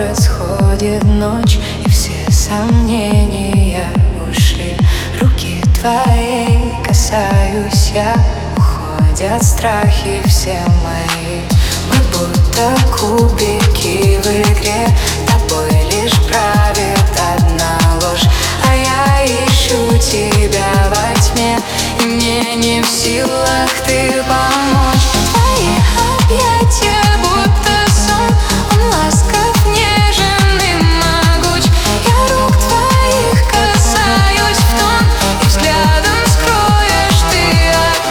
город сходит ночь, и все сомнения ушли. Руки твоей касаюсь я, уходят страхи все мои. Мы будто кубики в игре, тобой лишь правит одна ложь. А я ищу тебя во тьме, и мне не в силах ты помочь. Твои объятия будто сон, он ласков, нежен и могуч. Я рук твоих касаюсь в тон, и взглядом скроешь ты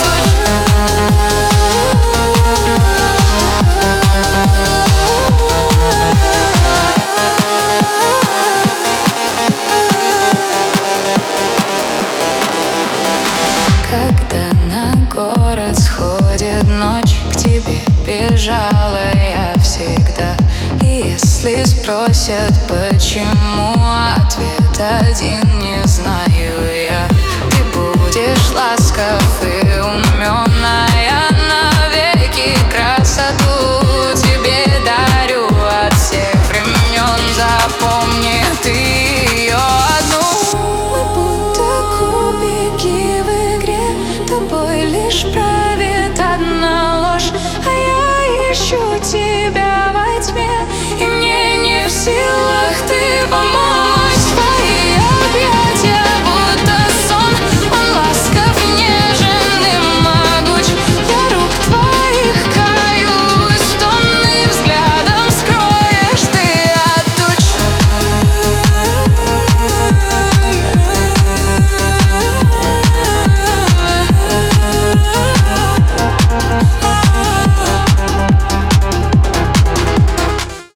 Когда на город сходит ночь, к тебе бежала я всегда. И если спросят почему, ответ один не знаю я. Ты будешь ласков и умен,